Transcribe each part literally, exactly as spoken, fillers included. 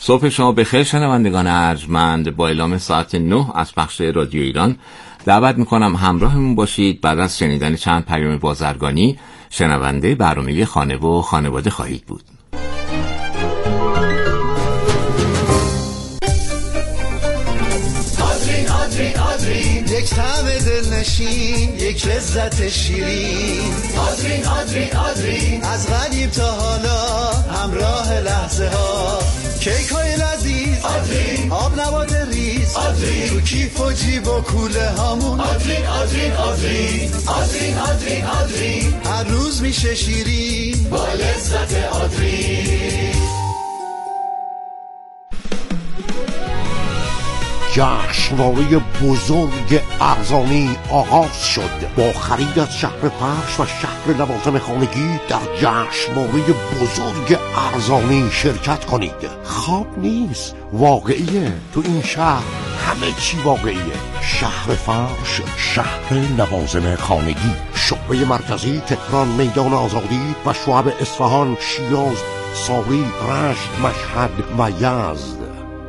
صبح شما بخیر شنوندگان ارجمند. با اعلام ساعت نه از پخش رادیو ایران دعوت میکنم همراهمون باشید. بعد از شنیدن چند پیام بازرگانی شنونده برنامه خانه و خانواده خواهید بود. آدرین آدرین آدرین یک طعم دلنشین، یک لذت شیرین. آدرین آدرین آدرین از قدیم تا حالا همراه لحظه ها. کیک های لذیذ آدرین، آب نبات ریز آدرین، تو کیف و جیب و کوله هامون آدرین آدرین آدرین آدرین آدرین آدرین هر روز میشه شیرین با لذت آدرین. جشنواره بزرگ ارزانی آغاز شد. با خرید از شهر فرش و شهر لوازم خانگی در جشنواره بزرگ ارزانی شرکت کنید. خواب نیست، واقعیه. تو این شهر همه چی واقعیه. شهر فرش، شهر لوازم خانگی، شعبه مرکزی تهران، میدان آزادی و شعب اصفهان، شیراز، ساری، رشت، مشهد و یزد.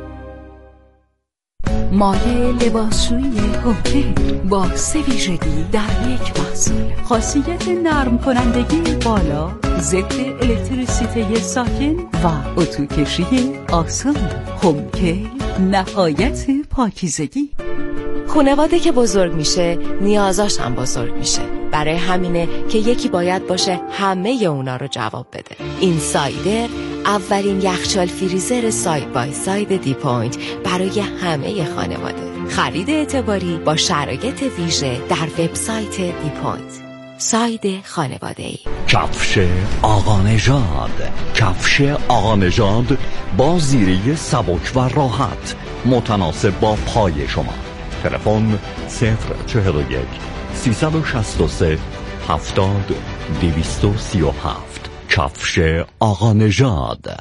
مایه لباسشویی هوکه با سه ویژگی در یک محصول. خاصیت نرم کنندگی بالا، ضد الکتریسیته ساکن و اتوکشی آسان. هوکه نهایت پاکیزگی. خانواده که بزرگ میشه نیازاش هم بزرگ میشه. برای همینه که یکی باید باشه همه اونا رو جواب بده. اینسایدر اولین یخچال فریزر ساید بای ساید دی پوینت برای همه خانواده. خرید اعتباری با شرایط ویژه در وبسایت دی پوینت. ساید خانواده‌ای. کفش آقا نژاد. کفش آقا نژاد با زیره سبک و راحت متناسب با پای شما. تلفن صفر چهل و یک سیصد و شصت و سه هفتاد دویست و سی و هفت. کفش آقا نژاد.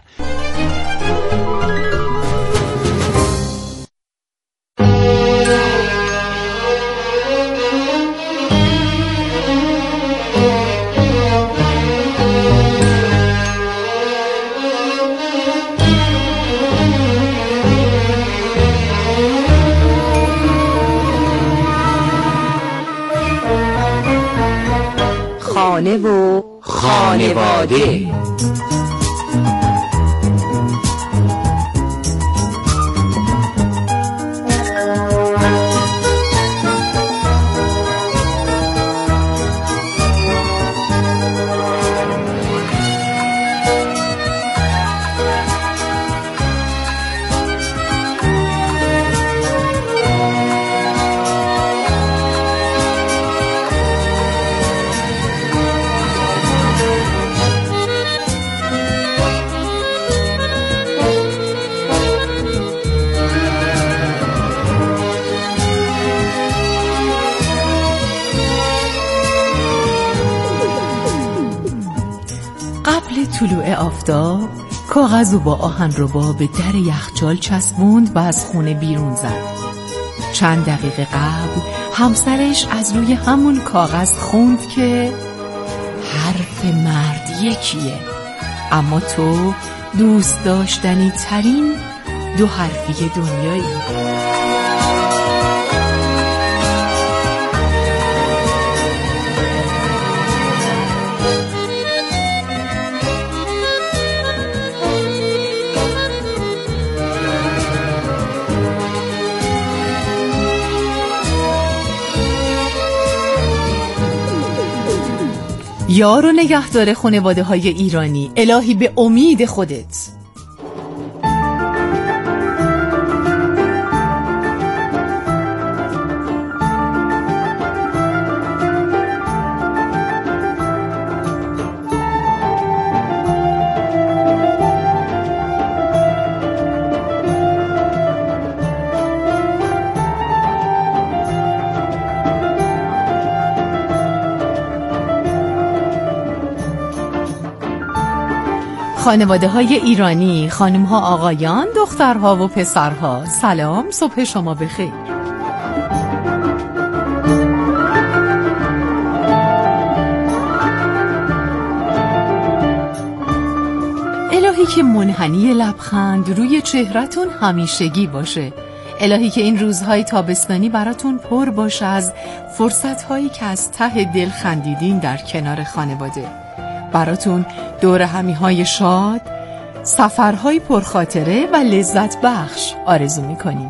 خانه و خانواده. طلوع آفتاب کاغذ و با آهنربا به در یخچال چسبوند و از خونه بیرون زد. چند دقیقه قبل همسرش از روی همون کاغذ خوند که حرف مرد یکیه، اما تو دوست داشتنی ترین دو حرفی دنیایی. یار و نگهدار خانواده های ایرانی، الهی به امید خودت. خانواده های ایرانی، خانم ها، آقایان، دخترها و پسرها، سلام، صبح شما بخیر. الهی که منحنی لبخند روی چهرتون همیشگی باشه. الهی که این روزهای تابستانی براتون پر باشه از فرصتهایی که از ته دل خندیدین در کنار خانواده. براتون دور همیهای شاد، سفرهای پرخاطره و لذت بخش آرزو میکنیم.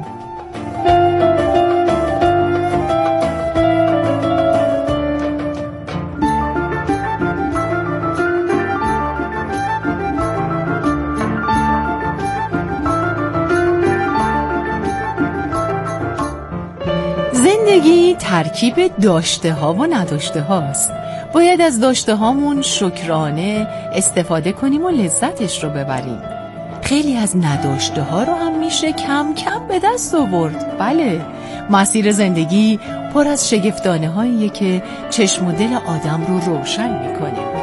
زندگی ترکیب داشته ها و نداشته هاست. باید از داشته هامون شکرانه استفاده کنیم و لذتش رو ببریم. خیلی از نداشته ها رو هم میشه کم کم به دست آورد. بله، مسیر زندگی پر از شگفتانه هاییه که چشم و دل آدم رو روشن میکنه.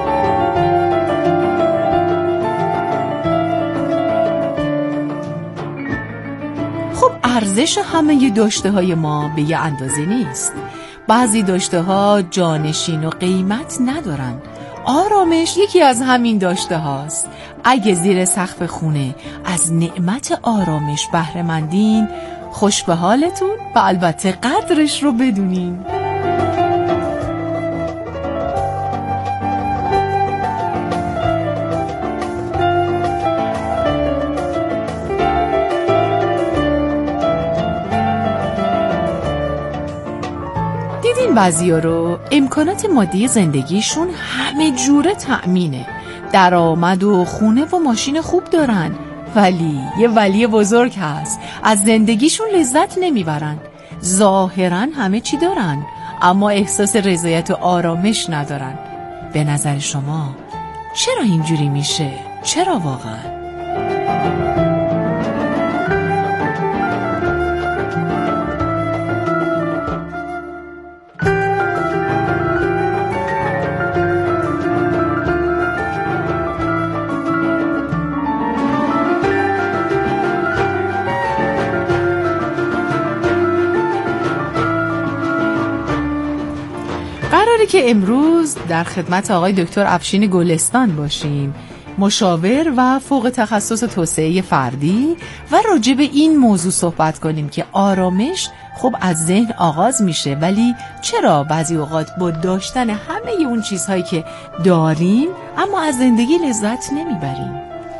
خب ارزش همه داشته های ما به یه اندازه نیست. بعضی داشته ها جانشین و قیمت ندارن. آرامش یکی از همین داشته هاست. اگه زیر سقف خونه از نعمت آرامش بهره مندین، خوش به حالتون و البته قدرش رو بدونین. دیدین بعضیا رو امکانات مادی زندگیشون همه جوره تأمینه، درآمد و خونه و ماشین خوب دارن، ولی یه ولی بزرگ هست، از زندگیشون لذت نمیبرن. ظاهرا همه چی دارن اما احساس رضایت و آرامش ندارن. به نظر شما چرا اینجوری میشه؟ چرا واقعا؟ قراره که امروز در خدمت آقای دکتر افشین گلستان باشیم، مشاور و فوق تخصص توسعه فردی، و راجع به این موضوع صحبت کنیم که آرامش خب از ذهن آغاز میشه، ولی چرا بعضی اوقات با داشتن همه اون چیزهایی که داریم اما از زندگی لذت نمیبریم؟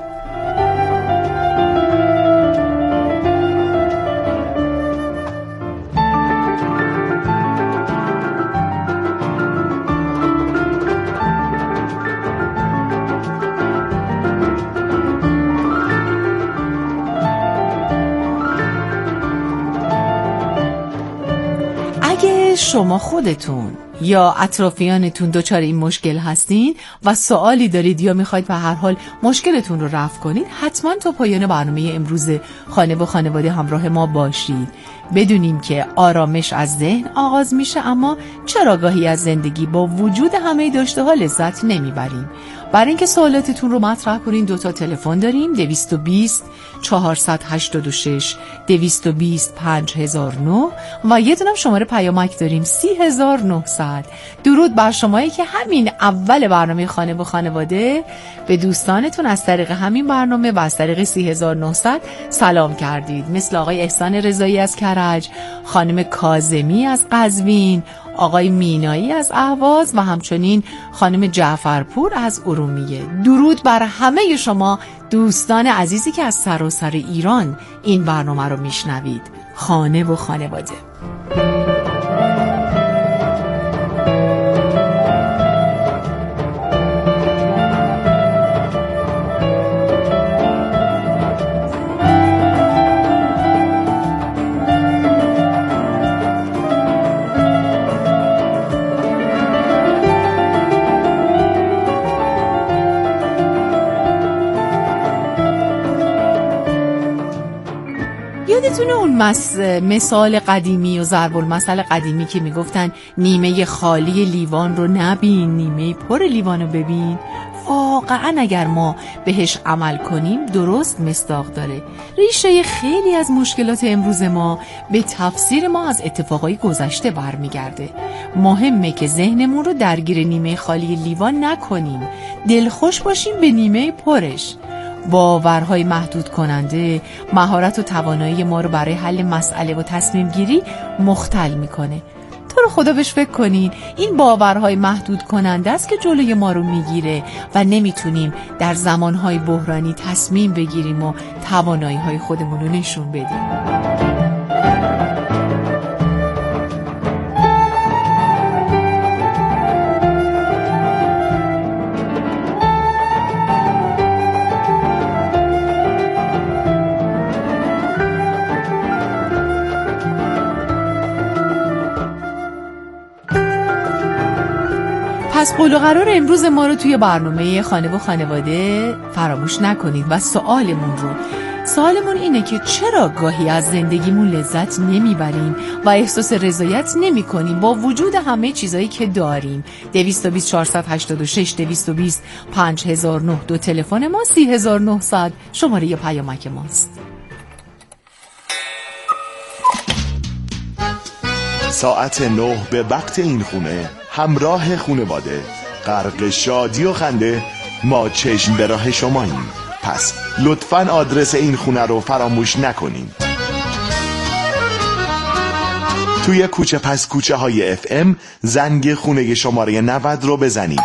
شما خودتون یا اطرافیانتون دچار این مشکل هستین و سوالی دارید یا میخواید به هر حال مشکلتون رو رفع کنید، حتما تا پایان برنامه امروز خانه و خانواده همراه ما باشید. بدونیم که آرامش از ذهن آغاز میشه، اما چرا گاهی از زندگی با وجود همه داشته ها لذت نمیبریم؟ برای اینکه سوالاتتون رو مطرح کنین دو تا تلفن داریم، دویست و بیست چهارصد و هشتاد و شش دویست و بیست پنج هزار و نه و یه دونم شماره پیامک داریم سی هزار و نهصد. درود بر شمایی که همین اول برنامه خانه و خانواده به دوستانتون از طریق همین برنامه و از طریق سی هزار و نهصد سلام کردید، مثل آقای احسان رضایی از کرج، خانم کاظمی از قزوین، آقای مینایی از اهواز و همچنین خانم جعفرپور از ارومیه. درود بر همه شما دوستان عزیزی که از سراسر ایران این برنامه رو میشنوید. خانه و خانواده. یادتونه اون مس... مثال قدیمی و ضرب المثل قدیمی که میگفتن نیمه خالی لیوان رو نبین، نیمه پر لیوان رو ببین؟ واقعا اگر ما بهش عمل کنیم درست مصداق داره. ریشه خیلی از مشکلات امروز ما به تفسیر ما از اتفاقای گذشته برمیگرده. مهمه که ذهنمون رو درگیر نیمه خالی لیوان نکنیم، دلخوش باشیم به نیمه پرش. باورهای محدود کننده مهارت و توانایی ما رو برای حل مسئله و تصمیم گیری مختل میکنه. تو رو خدا بهش فکر کنین، این باورهای محدود کننده است که جلوی ما رو میگیره و نمیتونیم در زمانهای بحرانی تصمیم بگیریم و توانایی‌های خودمون رو نشون بدیم. پس قول و قرار امروز ما رو توی برنامه خانه و خانواده فراموش نکنید و سوالمون رو سوالمون اینه که چرا گاهی از زندگیمون لذت نمیبریم و احساس رضایت نمی کنیم با وجود همه چیزایی که داریم. دویست و بیست چهارصد و هشتاد و شش دویست و بیست پنج هزار و نه دو تلفن ما، سی هزار و نهصد شماره ی پیامک ماست. ساعت نه به وقت این خونه همراه خانواده غرق شادی و خنده ما چشم به راه شماییم. پس لطفاً آدرس این خونه رو فراموش نکنین. توی کوچه پس کوچه های اف ام زنگ خونه شماره نود رو بزنید.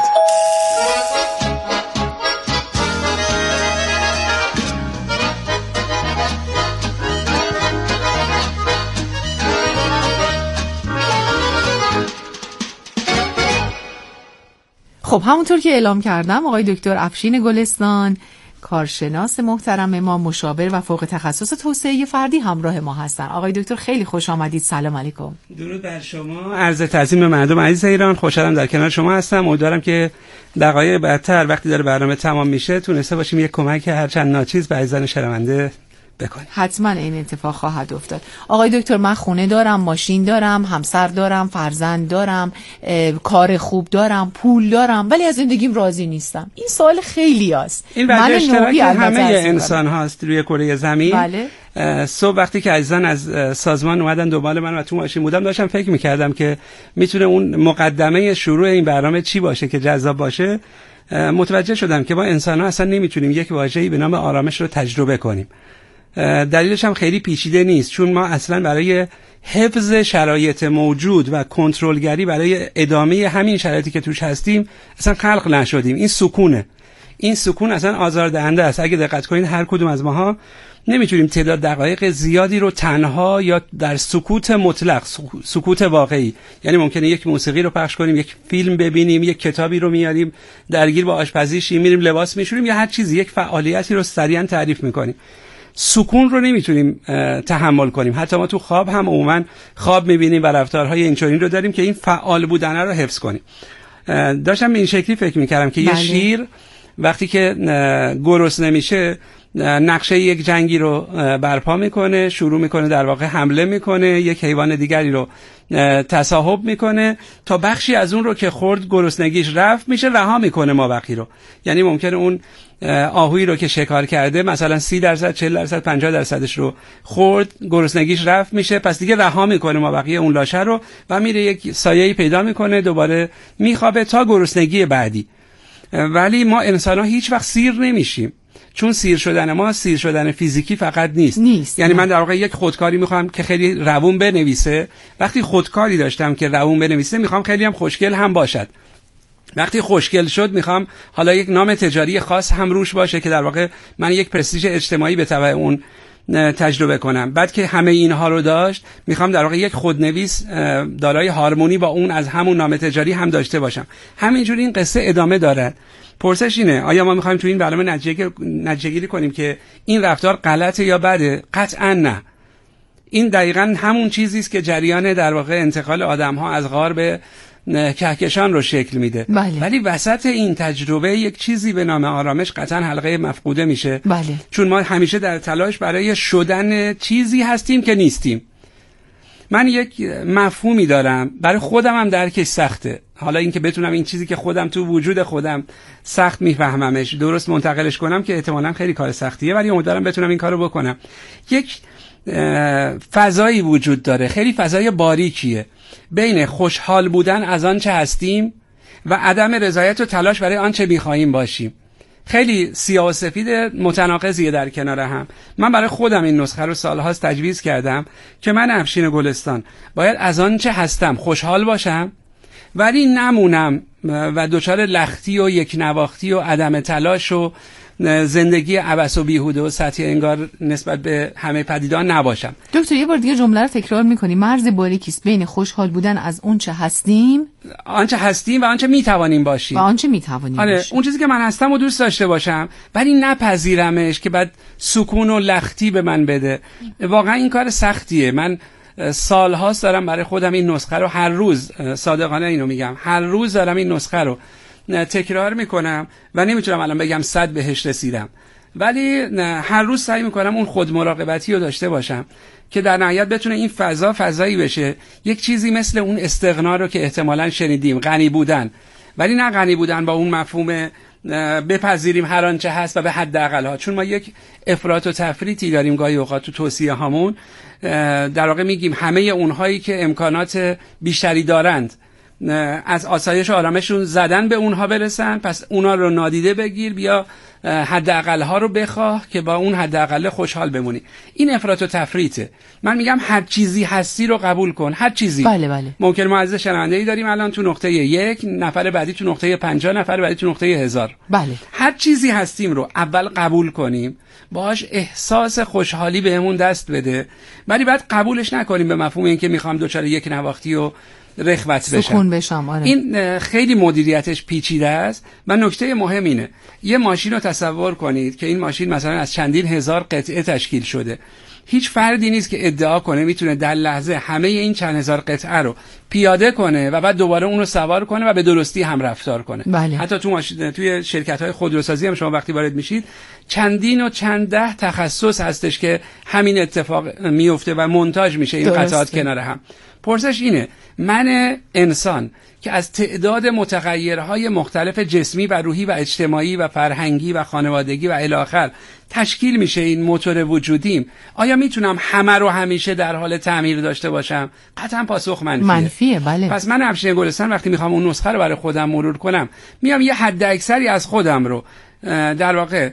خب همونطور که اعلام کردم آقای دکتر افشین گلستان، کارشناس محترم ما، مشاور و فوق تخصص توسعه فردی همراه ما هستن. آقای دکتر خیلی خوش آمدید. سلام علیکم. درود بر شما. عرض تعظیم به مردم عزیز ایران. خوشحالم در کنار شما هستم. امیدوارم که دقایق بعدتر وقتی داره برنامه تمام میشه تونسته باشیم یک کمک هرچند ناچیز به عزیزان شنونده بکنیم. حتما این اتفاق خواهد افتاد. آقای دکتر من خونه دارم، ماشین دارم، همسر دارم، فرزند دارم، کار خوب دارم، پول دارم، ولی از زندگیم راضی نیستم. این سوال خیلی است. این وجه اشتراک همه انسان هاست روی کره زمین. بله. صبح وقتی که عزیزان از سازمان اومدن دنبال من و تو ماشین بودم داشتم فکر می‌کردم که میتونه اون مقدمه شروع این برنامه چی باشه که جذاب باشه. متوجه شدم که ما انسان‌ها اصلا نمیتونیم یک واژه‌ای به نام آرامش رو تجربه کنیم. دلیلش هم خیلی پیچیده نیست، چون ما اصلا برای حفظ شرایط موجود و کنترلگری برای ادامه همین شرایطی که توش هستیم اصلا خلق نشدیم. این سکونه، این سکون اصلا آزاردهنده است. اگه دقت کنید هر کدوم از ماها نمیتونیم تعداد دقایق زیادی رو تنها یا در سکوت مطلق، سکوت واقعی، یعنی ممکنه یک موسیقی رو پخش کنیم، یک فیلم ببینیم، یک کتابی رو میاریم، درگیر با آشپزی میریم، لباس میشوریم، یا هر چیزی، یک فعالیتی رو سریعا تعریف میکنیم. سکون رو نمیتونیم تحمل کنیم. حتی ما تو خواب هم عموما خواب میبینیم و رفتارهای اینچنین رو داریم که این فعال بودن رو حفظ کنیم. داشتم این شکلی فکر میکردم که بله. یه شیر وقتی که گرسنه نمیشه نقشه یک جنگی رو برپا میکنه، شروع میکنه در واقع حمله میکنه، یک حیوان دیگری رو تصاحب میکنه تا بخشی از اون رو که خورد گرسنگیش رفت میشه رها میکنه مابقی رو. یعنی ممکنه اون آهویی رو که شکار کرده مثلا سی درصد، چهل درصد، پنجاه درصدش رو خورد، گرسنگیش رفت میشه، پس دیگه رها میکنه مابقی اون لاشه رو و میره یک سایه‌ای پیدا میکنه، دوباره میخوابه تا گرسنگی بعدی. ولی ما انسان‌ها هیچ وقت سیر نمیشیم، چون سیر شدن ما سیر شدن فیزیکی فقط نیست, نیست. یعنی من در واقع یک خودکاری میخوام که خیلی روون بنویسه. وقتی خودکاری داشتم که روون بنویسه میخوام خیلی هم خوشگل هم باشد. وقتی خوشگل شد میخوام حالا یک نام تجاری خاص هم روش باشه که در واقع من یک پرستیژ اجتماعی به تبع اون تجربه کنم. بعد که همه اینها رو داشت میخوام در واقع یک خودنویس دارای هارمونی با اون از همون نام تجاری هم داشته باشم. همینجوری این قصه ادامه دارد. پرسش اینه آیا ما میخوایم تو این برنامه نتیجه گیری کنیم که این رفتار غلطه یا بده؟ قطعا نه. این دقیقاً همون چیزی است که جریان در واقع انتقال آدم‌ها از غار به کهکشان رو شکل میده. بله. ولی وسط این تجربه یک چیزی به نام آرامش قطعا حلقه مفقوده میشه. بله. چون ما همیشه در تلاش برای شدن چیزی هستیم که نیستیم. من یک مفهومی دارم، برای خودم هم درکش سخته. حالا اینکه بتونم این چیزی که خودم تو وجود خودم سخت میفهممش درست منتقلش کنم که احتمالاً خیلی کار سختیه، ولی امیدوارم بتونم این کارو بکنم. یک فضایی وجود داره، خیلی فضای باریکیه، بین خوشحال بودن از آن چه هستیم و عدم رضایت و تلاش برای آن چه می‌خواهیم باشیم. خیلی سیاه و سفید متناقضیه در کنار هم. من برای خودم این نسخه رو سالهاست تجویز کردم که من افشین گلستان باید از آن چه هستم خوشحال باشم، ولی نمونم و دچار لختی و یک نواختی و عدم تلاش و زندگی عبث و بیهوده و سطحی انگار نسبت به همه پدیدان نباشم. دکتر یه بار دیگه جمله رو تکرار می‌کنی. مرز باریکیست بین خوشحال بودن از اون چه هستیم، آنچه هستیم و آنچه میتوانیم باشیم. و آنچه میتوانیم آره، باشیم. اون چیزی که من هستم و دوست داشته باشم، ولی نپذیرمش که بعد سکون و لختی به من بده. واقعا این کار سختیه. من سالهاست دارم برای خودم این نسخه رو هر روز، صادقانه اینو میگم، هر روز دارم این نسخه رو تکرار میکنم و نمیتونم الان بگم صد بهش رسیدم، ولی هر روز سعی میکنم اون خود مراقبتی رو داشته باشم که در نهایت بتونه این فضا فضایی بشه، یک چیزی مثل اون استغنا رو که احتمالاً شنیدیم، غنی بودن، ولی نه غنی بودن با اون مفهوم بپذیریم هر آنچه هست و به حداقل ها، چون ما یک افراط و تفریطی داریم گاهی اوقات تو توصیه هامون. در واقع میگیم همه اونهایی که امکانات بیشتری دارند از آسایش و آرامششون زدن به اونها برسن، پس اونها رو نادیده بگیر، بیا حداقل ها رو بخواه که با اون حداقل خوشحال بمونی. این افراط و تفریطه. من میگم هر چیزی هستی رو قبول کن، هر چیزی. بله بله. ممکن ما از شنونده‌ای داریم الان تو نقطه یک، نفر بعدی تو نقطه پنجاه، نفر بعدی تو نقطه هزار. بله. هر چیزی هستیم رو اول قبول کنیم، باهاش احساس خوشحالی بهمون دست بده، ولی بعد قبولش نکنیم به مفهوم اینکه میخوام دوچاره یک نواختی و رخوت بشم. سکون بشم. آره. این خیلی مدیریتش پیچیده است و نکته مهم اینه، یه ماشین رو تصور کنید که این ماشین مثلا از چندین هزار قطعه تشکیل شده. هیچ فردی نیست که ادعا کنه میتونه در لحظه همه این چند هزار قطعه رو پیاده کنه و بعد دوباره اون رو سوار کنه و به درستی هم رفتار کنه. بله. حتی تو ماشین، توی شرکت‌های خودروسازی هم شما وقتی وارد میشید چندین و چند ده تخصص هستش که همین اتفاق میفته و مونتاژ میشه این قطعات کنار هم. پرسش اینه، من انسان که از تعداد متغیرهای مختلف جسمی و روحی و اجتماعی و فرهنگی و خانوادگی و الی آخر تشکیل میشه این موتور وجودیم، آیا میتونم همه رو همیشه در حال تعمیر داشته باشم؟ قطعا پاسخ منفیه. منفیه. بله. پس من افشین گلستان وقتی میخوام اون نسخه رو برای خودم مرور کنم، میام یه حد اکثری از خودم رو در واقع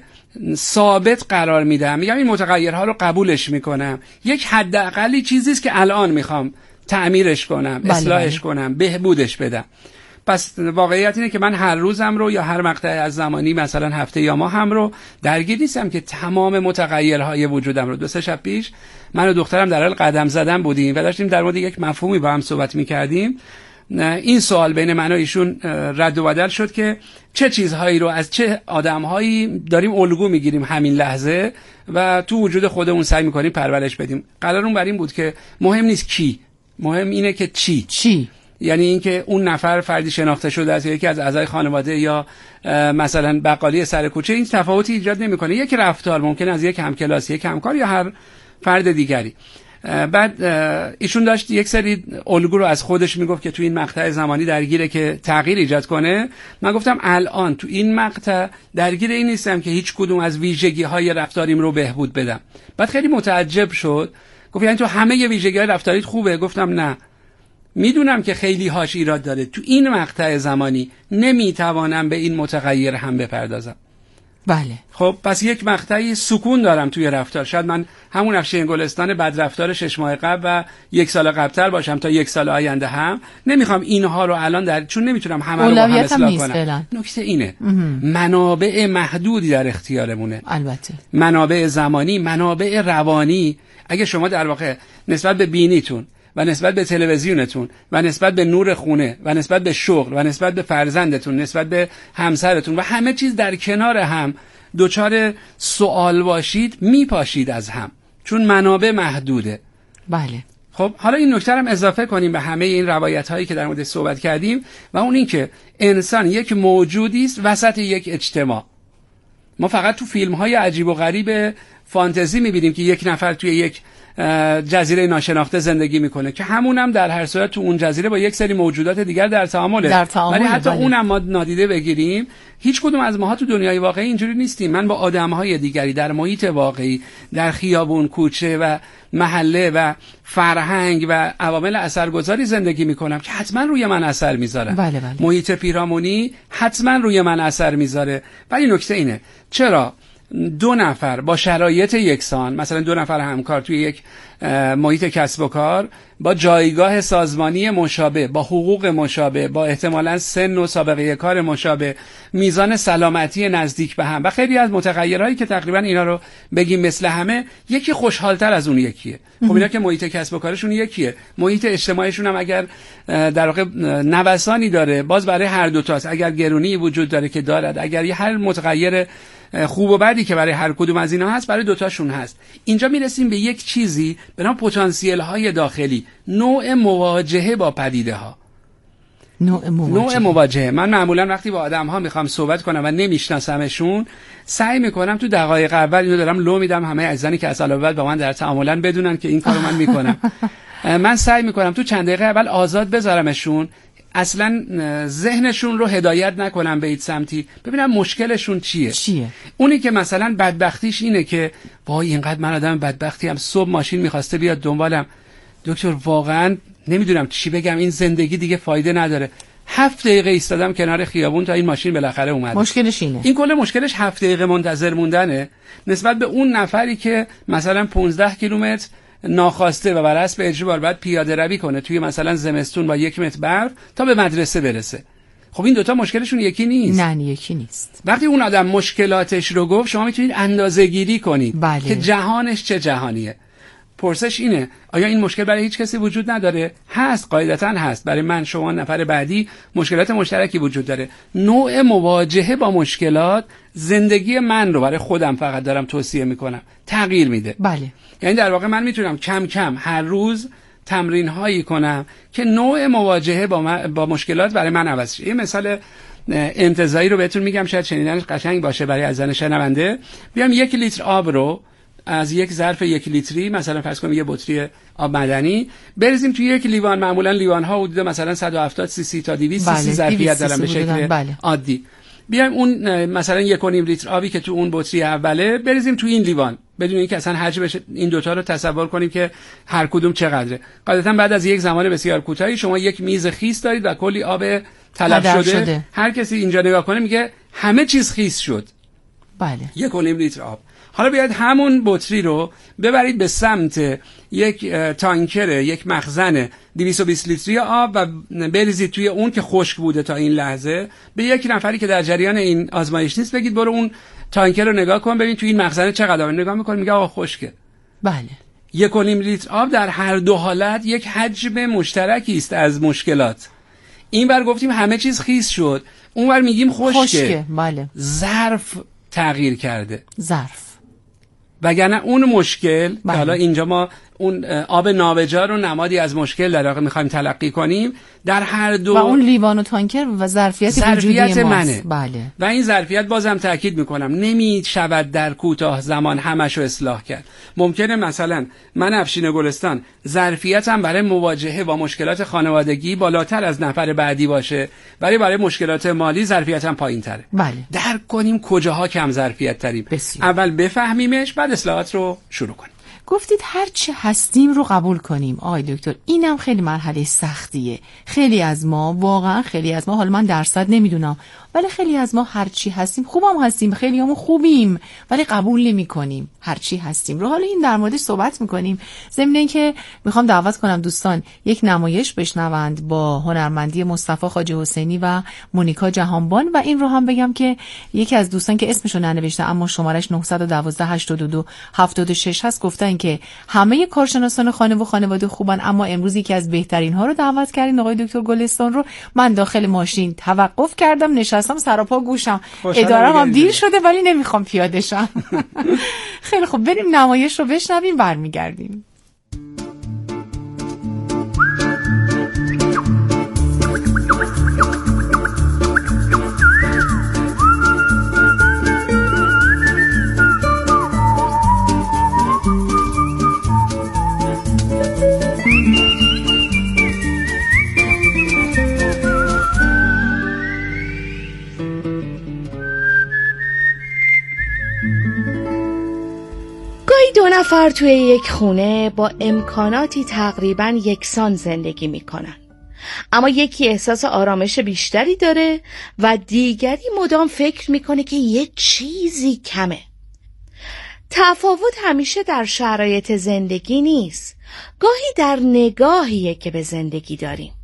ثابت قرار میدم، میگم این متغیرها رو قبولش میکنم، یک حد اقلی چیزی است که الان میخوام تعمیرش کنم، بله اصلاحش بله. کنم، بهبودش بدم. پس واقعیت اینه که من هر روزم رو یا هر مقطع از زمانی، مثلا هفته یا ماه هم رو درگیر نیستم که تمام متغیرهای وجودم رو. دو سه شب پیش من و دخترم در حال قدم زدن بودیم و داشتیم در مورد یک مفهومی با هم صحبت می‌کردیم. این سوال بین من و ایشون رد و بدل شد که چه چیزهایی رو از چه آدم‌هایی داریم الگو می‌گیریم همین لحظه و تو وجود خودمون سعی می‌کنیم پرورش بدیم. قرارمون بر این بود که مهم نیست کی، مهم اینه که چی. چی؟ یعنی اینکه اون نفر فردی شناخته شده است، یکی از اعضای خانواده یا مثلا بقالی سر کوچه، این تفاوتی ایجاد نمی‌کنه. یک رفتار ممکن از یک همکلاس، یک همکار یا هر فرد دیگری. بعد ایشون داشت یک سری الگو رو از خودش میگفت که تو این مقطع زمانی درگیره که تغییر ایجاد کنه. من گفتم الان تو این مقطع درگیر این نیستم که هیچ کدوم از ویژگی‌های رفتاریم رو بهبود بدم. بعد خیلی متعجب شد، گفت یعنی تو همه ویژگی‌های رفتاریت خوبه؟ گفتم نه، میدونم که خیلی هاش ایراد داره، تو این مقطع زمانی نمیتوانم به این متغیر هم بپردازم. بله. خب پس یک مقطعی سکون دارم توی رفتار. شاید من همون افشین گلستان بد رفتار شش ماه قبل و یک سال قبلتر باشم تا یک سال آینده هم. نمیخوام اینها رو الان در، چون نمیتونم همه رو با هم اصلاح کنم. نکته اینه منابع محدودی در اختیارمونه. البته منابع زمانی، منابع روانی. اگه شما در واقع نسبت به بینیتون و نسبت به تلویزیونتون و نسبت به نور خونه و نسبت به شغل و نسبت به فرزندتون، نسبت به همسرتون و همه چیز در کنار هم دوچار سوال باشید، میپاشید از هم، چون منابع محدوده. بله. خب حالا این نکته هم اضافه کنیم به همه این روایت هایی که در مورد صحبت کردیم و اون این که انسان یک موجودی است وسط یک اجتماع. ما فقط تو فیلم های عجیب و غریب فانتزی میبینیم که یک نفر توی یک جزیره ناشناخته زندگی میکنه که همونم در هر صورت تو اون جزیره با یک سری موجودات دیگر در تعامله، در تعامل ولی حتی بله. اونم ما نادیده بگیریم، هیچ کدوم از ماها تو دنیای واقعی اینجوری نیستیم. من با آدمهای دیگری در محیط واقعی، در خیابون، کوچه و محله و فرهنگ و عوامل اثرگذاری زندگی میکنم که حتما روی من اثر میذاره. بله بله. محیط پیرامونی حتما روی من اثر میذاره. ولی نکته اینه چرا دو نفر با شرایط یکسان، مثلا دو نفر همکار توی یک محیط کسب و کار با جایگاه سازمانی مشابه، با حقوق مشابه، با احتمالاً سن و سابقه کار مشابه، میزان سلامتی نزدیک به هم و خیلی از متغیرهایی که تقریبا اینا رو بگیم مثل همه، یکی خوشحالتر از اون یکیه. خب اینا که محیط کسب و کارشون یکیه، محیط اجتماعیشون هم اگر در واقع نوسانی داره باز برای هر دو تاست، اگر گرونی وجود داره که دارد، اگر هر متغیر خوب و بدی که برای هر کدوم از اینا هست برای دوتاشون هست. اینجا میرسیم به یک چیزی به نام پتانسیل های داخلی، نوع مواجهه با پدیده ها. نوع مواجهه. نوع مواجهه. من معمولا وقتی با آدم ها میخوام صحبت کنم و نمیشناسمشون، سعی میکنم تو دقایق اول اینو دارم لو میدم همه عزیزانی که از حالا بعد با من در تعاملن بدونن که این کارو من میکنم. من سعی میکنم تو چند دقیقه اول آزاد بذارمشون، اصلا ذهنشون رو هدایت نکنم به هیچ سمتی، ببینم مشکلشون چیه. چیه اونی که مثلا بدبختیش اینه که وای اینقدر من آدم بدبختی ام، صبح ماشین میخواسته بیاد دنبالم، دکتر واقعا نمیدونم چی بگم، این زندگی دیگه فایده نداره. هفت دقیقه ایستادم کنار خیابون تا این ماشین بالاخره اومد. مشکلش اینه. این کل مشکلش هفت دقیقه منتظر موندنه نسبت به اون نفری که مثلا پانزده کیلومتر ناخواسته و بر اسب اجبار بعد پیاده روی کنه توی مثلا زمستون با یک متر برف تا به مدرسه برسه. خب این دوتا مشکلشون یکی نیست. نه یکی نیست. وقتی اون آدم مشکلاتش رو گفت شما میتونید اندازه گیری کنید بله. که جهانش چه جهانیه. پرسش اینه آیا این مشکل برای هیچ کسی وجود نداره؟ هست، قاعدتاً هست. برای من، شما، نفر بعدی مشکلات مشترکی وجود داره. نوع مواجهه با مشکلات زندگی من رو برای خودم فقط دارم توصیه میکنم، تغییر میده. بله. یعنی در واقع من میتونم کم کم هر روز تمرین هایی کنم که نوع مواجهه با, من، با مشکلات برای من عوض شه. یه مثال انتزاعی رو بهتون میگم، شاید شنیدنش قشنگ باشه برای عزیزان شنونده. بیام یک لیتر آب رو از یک ظرف یک لیتری، مثلا فرض کنیم یه بطری آب معدنی، بریزیم توی یک لیوان. معمولا لیوان ها حدود مثلا صد و هفتاد سی سی تا دویست سی سی ظرفیت دارن به شکل بله. عادی. بیایم اون مثلا یک و نیم لیتر آبی که تو اون بطری اوله بریزیم تو این لیوان، بدون اینکه اصلا حجمش این دوتا رو تصور کنیم که هر کدوم چقدره. قاعدتا بعد از یک زمان بسیار کوتاهی شما یک میز خیس دارید و کلی آب تلف شده. شده. هر کسی اینجا نگاه کنه میگه همه چیز خیس شد. بله. یک و نیم لیتر آب. حالا بیاید همون بطری رو ببرید به سمت یک تانکر، یک مخزن دویست و بیست لیتری آب و بریزید توی اون که خشک بوده تا این لحظه. به یک نفری که در جریان این آزمایش نیست بگید برو اون تانکر رو نگاه کن ببین توی این مخزن چقدر آب. نگاه میکنه میگه آقا خشکه. بله. یک و نیم لیتر آب در هر دو حالت یک حجم مشترکی است از مشکلات. این بر گفتیم همه چیز خیس شد، اون بر میگیم خشکه. خشکه. بله. ظرف تغییر کرده. ظرف. وگرنه اون مشکل بله. حالا اینجا ما اون آب نابجا رو نمادی از مشکل در واقع میخوایم تلقی کنیم، در هر دو و اون لیوان و تانکر و ظرفیت ظرفیت منه. بله. و این ظرفیت بازم تاکید میکنم نمی شود در کوتاه زمان همش رو اصلاح کرد. ممکنه مثلا من افشین گلستان ظرفیتم برای مواجهه با مشکلات خانوادگی بالاتر از نفر بعدی باشه، ولی برای مشکلات مالی ظرفیتم پایین‌تره. بله. درک کنیم کجاها کم ظرفیت تریم. اول بفهمیمش بعد اصلاحات رو شروع کنیم. گفتید هر چه هستیم رو قبول کنیم. آقای دکتر اینم خیلی مرحله سختیه. خیلی از ما، واقعا خیلی از ما، حالا من درصد نمیدونم، ولی خیلی از ما هر چی هستیم خوبم هستیم، خیلی همون خوبیم، ولی قبول نمی کنیم هر چی هستیم رو. حالا این در موردش صحبت میکنیم. ضمن اینکه میخوام دعوت کنم دوستان یک نمایش بشنوند با هنرمندی مصطفی خواجه حسینی و مونیکا جهانبان. و این رو هم بگم که یکی از دوستان که اسمشو ننوشته اما شمارش نه یک دو هشت دو دو هفت شش هست گفتن که همه کارشناسان خانه و خانواده خوبن، اما امروز یکی از بهترین ها رو دعوت کردین، آقای دکتر گلستان رو. من داخل ماشین توقف کردم، نشستم سراپا گوشم، ادارم هم دیر شده ولی نمیخوام پیاده شم. خیلی خب بریم نمایش رو بشنویم برمیگردیم. گاهی دو نفر توی یک خونه با امکاناتی تقریباً یکسان زندگی میکنن، اما یکی احساس آرامش بیشتری داره و دیگری مدام فکر میکنه که یه چیزی کمه. تفاوت همیشه در شرایط زندگی نیست، گاهی در نگاهیه که به زندگی داریم.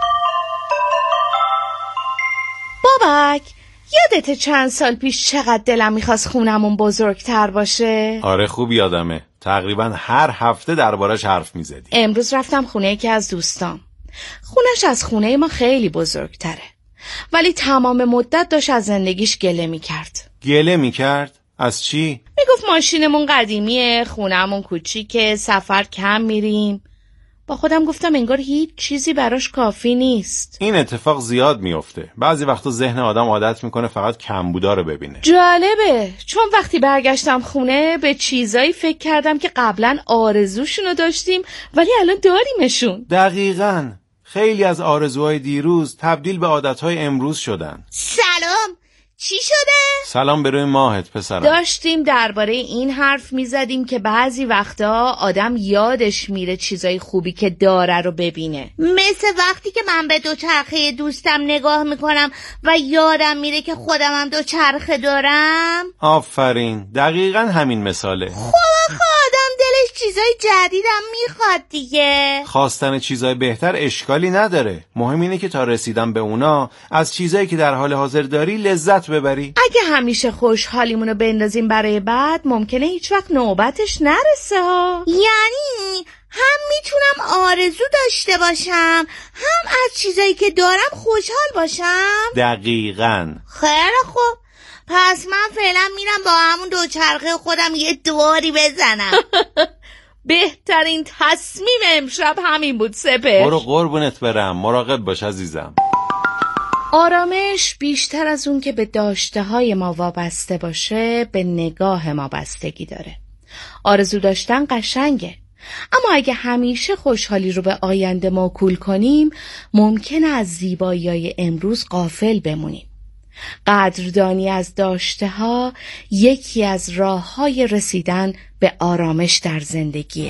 بابک، یادته چند سال پیش چقدر دلم میخواست خونمون بزرگتر باشه؟ آره خوب یادمه، تقریبا هر هفته دربارش حرف میزدی. امروز رفتم خونه یکی از دوستام. خونش از خونه ما خیلی بزرگتره، ولی تمام مدت داشت از زندگیش گله میکرد. گله میکرد؟ از چی؟ میگفت ماشینمون قدیمیه، خونمون کوچیکه، سفر کم میریم. با خودم گفتم انگار هیچ چیزی براش کافی نیست. این اتفاق زیاد میفته. بعضی وقتا ذهن آدم عادت میکنه فقط کمبودا رو ببینه. جالبه، چون وقتی برگشتم خونه به چیزایی فکر کردم که قبلا آرزوشونو داشتیم ولی الان داریمشون. دقیقاً. خیلی از آرزوهای دیروز تبدیل به عادتهای امروز شدن. سلام، چی شده؟ سلام به روی ماهت پسرم. داشتیم درباره این حرف میزدیم که بعضی وقتا آدم یادش میره چیزای خوبی که داره رو ببینه. مثل وقتی که من به دوچرخه دوستم نگاه میکنم و یادم میره که خودم هم دوچرخه دارم. آفرین، دقیقاً همین مثاله. خب آدم دلش چیزای جدیدم میخواد دیگه. خواستن چیزای بهتر اشکالی نداره، مهم اینه که تا رسیدن به اونا از چیزایی که در حال حاضر داری لذت ببری. اگه همیشه خوشحالیمونو بندازیم برای بعد ممکنه هیچ وقت نوبتش نرسه ها. یعنی هم میتونم آرزو داشته باشم هم از چیزایی که دارم خوشحال باشم؟ دقیقاً. خیلی خوب، پس من فعلا میرم با همون دوچرخه خودم یه دوری بزنم. بهترین تصمیم امشب همین بود سپر. برو قربونت برم، مراقب باش عزیزم. آرامش بیشتر از اون که به داشته های ما وابسته باشه به نگاه ما بستگی داره. آرزو داشتن قشنگه، اما اگه همیشه خوشحالی رو به آینده موکول کنیم ممکنه از زیبایی‌های امروز غافل بمونیم. قدردانی از داشته ها یکی از راه های رسیدن به آرامش در زندگیه.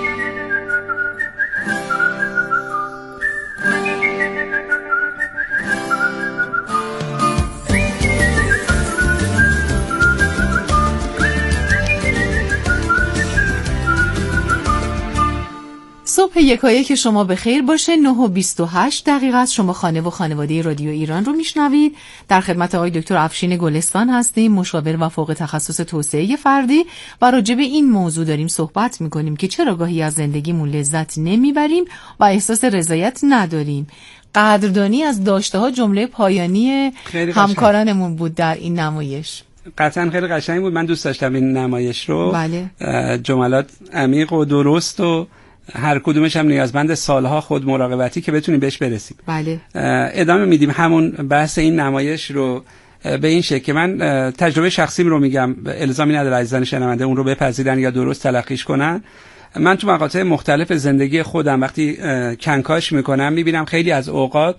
صبح یکایک شما بخیر باشه. نه و بیست و هشت دقیقه است. شما خانه و خانواده رادیو ایران رو میشنوید. در خدمت آقای دکتر افشین گلستان هستیم، مشاور و فوق تخصص توسعه فردی، و راجع به این موضوع داریم صحبت میکنیم که چرا گاهی از زندگیمون لذت نمیبریم و احساس رضایت نداریم. قدردانی از داشته ها جمله پایانی همکارانمون بود در این نمایش. قطعا خیلی قشنگ بود، من دوست داشتم این نمایش رو. بله. جملات عمیق و درست و هر کدومش هم نیازمند سالها خود مراقبتی که بتونیم بهش برسیم. بله. ادامه میدیم همون بحث این نمایش رو به این شکل که من تجربه شخصیم رو میگم، الزامی نداره عزیزان شنونده اون رو بپذیرن یا درست تلقیش کنن. من تو مقاطع مختلف زندگی خودم وقتی کنکاش میکنم میبینم خیلی از اوقات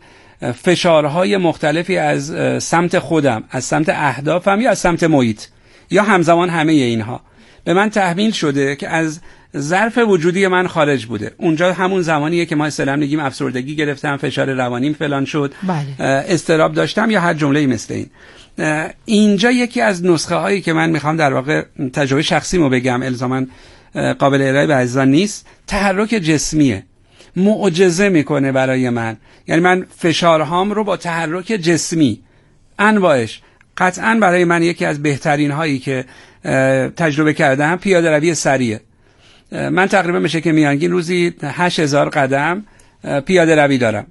فشارهای مختلفی از سمت خودم، از سمت اهدافم یا از سمت محیط یا همزمان همه اینها به من تحمیل شده که از ظرف وجودی من خارج بوده. اونجا همون زمانیه که ما اصطلاحاً میگیم افسردگی گرفتم، فشار روانیم فلان شد، بله. اضطراب داشتم یا هر جمله‌ای مثل این. اینجا یکی از نسخه هایی که من میخوام در واقع تجربه شخصیمو بگم، الزاماً قابل ارائه به عزیزان نیست، تحرک جسمیه. معجزه میکنه برای من. یعنی من فشارهام رو با تحرک جسمی انواعش، قطعاً برای من یکی از بهترین هایی که تجربه کردم پیاده روی سریعه. من تقریبا به شکل میانگین روزی هشت هزار قدم پیاده روی دارم،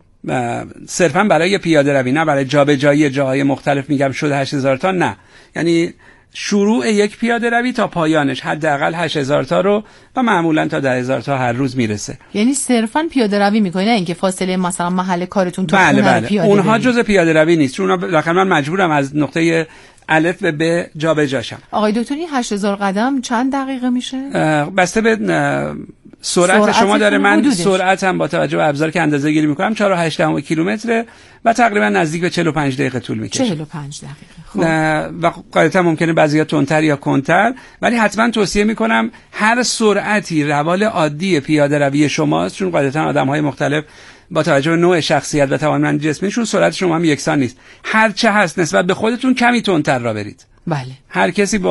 صرفا برای پیاده روی، نه برای جابجایی جاهای مختلف میگم شد هشت هزار تا، نه، یعنی شروع یک پیاده روی تا پایانش حداقل هشت هزار تا رو و معمولا تا ده هزار تا هر روز میرسه. یعنی صرفا پیاده روی میکنی، نه اینکه فاصله مثلا محل کارتون تو بله خونه بله. رو پیاده اونها روی. جزء پیاده روی نیست، چون بالاخره من مجبورم از نقطه الف به ب جابجاشم. آقای دکتر این هشت هزار قدم چند دقیقه میشه؟ بسته به سرعت, سرعت شما داره، من سرعتم با توجه به ابزاری که اندازه گیری میکنم چهار و هشت دهم کیلومتره و تقریبا نزدیک به چهل و پنج دقیقه طول میکشه. چهل و پنج دقیقه. خب. و قاعدتا ممکنه بعضیا تندتر یا کندتر، ولی حتما توصیه میکنم هر سرعتی روال عادی پیاده روی شماست، چون قاعدتا آدم‌های مختلف با توجه به نوع شخصیت و توانمندی جسمیشون سرعت شما هم یکسان نیست. هر چه هست نسبت به خودتون کمی تندتر را برید. بله. هر کسی با